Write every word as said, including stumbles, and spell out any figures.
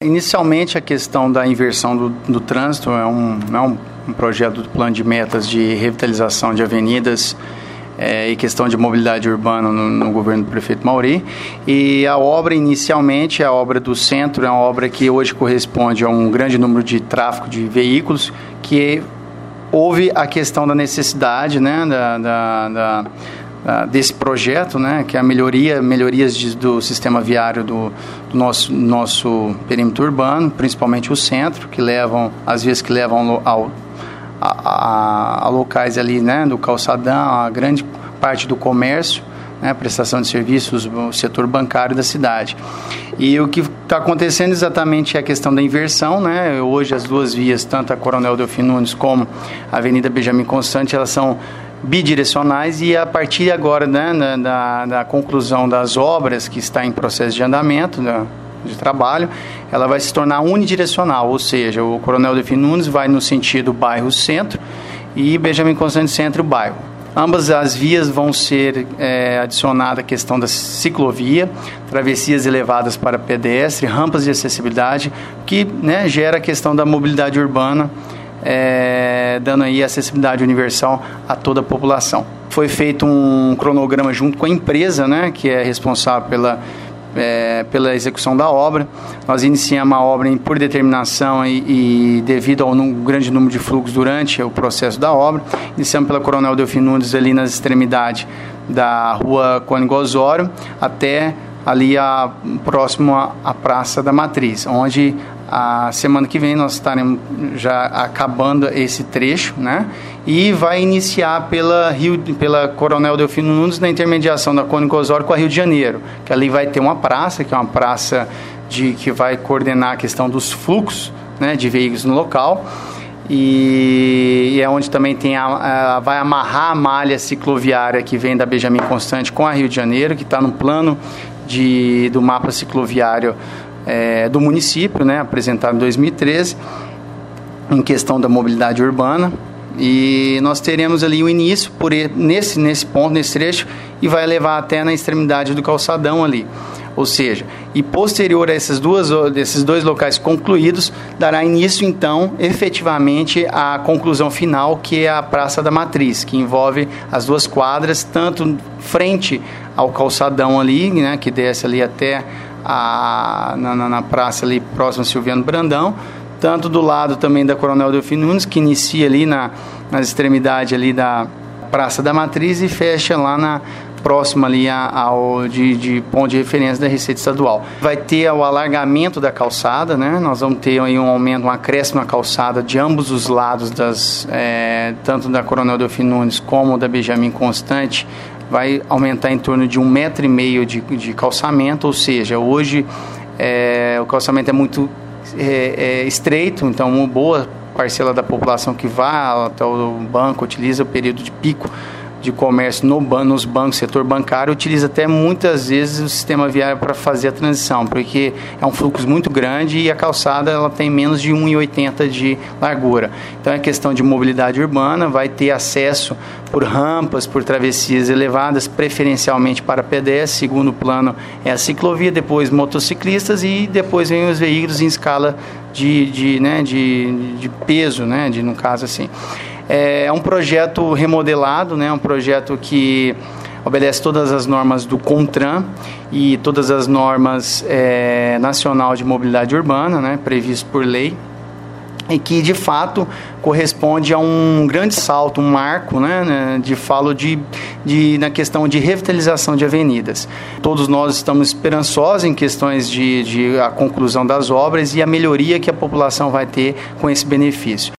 Inicialmente, a questão da inversão do, do trânsito é um, é um, um projeto do plano de metas de revitalização de avenidas é, e questão de mobilidade urbana no, no governo do prefeito Mauri. E a obra, inicialmente, a obra do centro, é uma obra que hoje corresponde a um grande número de tráfego de veículos, que houve a questão da necessidade, né, da... da, da desse projeto, né, que é a melhoria, melhorias de, do sistema viário do, do nosso, nosso perímetro urbano, principalmente o centro, que levam, às vezes que levam ao, a, a, a locais ali, né, do calçadão, a grande parte do comércio, né, prestação de serviços, o setor bancário da cidade. E o que está acontecendo exatamente é a questão da inversão, né? Hoje as duas vias, tanto a Coronel Delfim Nunes como a Avenida Benjamin Constant, elas são bidirecionais, e a partir agora, né, da, da, da conclusão das obras que está em processo de andamento, né, de trabalho, ela vai se tornar unidirecional, ou seja, o Coronel Delfim Nunes vai no sentido bairro-centro e Benjamin Constant centro-bairro. Ambas as vias vão ser é, adicionada a questão da ciclovia, travessias elevadas para pedestre, rampas de acessibilidade, que, né, gera a questão da mobilidade urbana, É, dando aí acessibilidade universal a toda a população. Foi feito um cronograma junto com a empresa, né, que é responsável pela, é, pela execução da obra. Nós iniciamos a obra em, por determinação e, e devido ao num, grande número de fluxos durante o processo da obra. Iniciamos pela Coronel Delfim Nunes, ali nas extremidades da rua Cônigo Osório, até ali a, próximo à, à Praça da Matriz, onde a semana que vem nós estaremos já acabando esse trecho, né? E vai iniciar pela, Rio, pela Coronel Delfim Nunes, na intermediação da Cônigo Osório com a Rio de Janeiro, que ali vai ter uma praça, que é uma praça de, que vai coordenar a questão dos fluxos, né, de veículos no local, e, e é onde também tem a, a, vai amarrar a malha cicloviária que vem da Benjamin Constant com a Rio de Janeiro, que está no plano de, do mapa cicloviário É, do município, né, apresentado em dois mil e treze, em questão da mobilidade urbana, e nós teremos ali o início por nesse, nesse ponto, nesse trecho, e vai levar até na extremidade do calçadão ali, ou seja, e posterior a essas duas, esses dois locais concluídos, dará início então efetivamente à conclusão final, que é a Praça da Matriz, que envolve as duas quadras, tanto frente ao calçadão ali, né, que desce ali até A, na, na praça ali próxima a Silviano Brandão, tanto do lado também da Coronel Delfim Nunes, que inicia ali na, nas extremidades ali da Praça da Matriz e fecha lá na próxima ali ao de, de ponto de referência da Receita Estadual. Vai ter o alargamento da calçada, né? Nós vamos ter aí um aumento, um acréscimo na calçada de ambos os lados, das, é, tanto da Coronel Delfim Nunes como da Benjamin Constant. Vai aumentar em torno de um metro e meio de, de calçamento, ou seja, hoje é, o calçamento é muito é, é, estreito, então uma boa parcela da população que vai até o banco utiliza o período de pico de comércio no ban- nos bancos, setor bancário, utiliza até muitas vezes o sistema viário para fazer a transição, porque é um fluxo muito grande e a calçada ela tem menos de um metro e oitenta de largura. Então é questão de mobilidade urbana, vai ter acesso por rampas, por travessias elevadas, preferencialmente para pedestres. Segundo plano é a ciclovia, depois motociclistas e depois vem os veículos em escala de, de, né, de, de peso, né, de, no caso assim. É um projeto remodelado, né, um projeto que obedece todas as normas do CONTRAN e todas as normas é, nacional de mobilidade urbana, né, previsto por lei, e que de fato corresponde a um grande salto, um marco, né, de falo de, de, na questão de revitalização de avenidas. Todos nós estamos esperançosos em questões de, de a conclusão das obras e a melhoria que a população vai ter com esse benefício.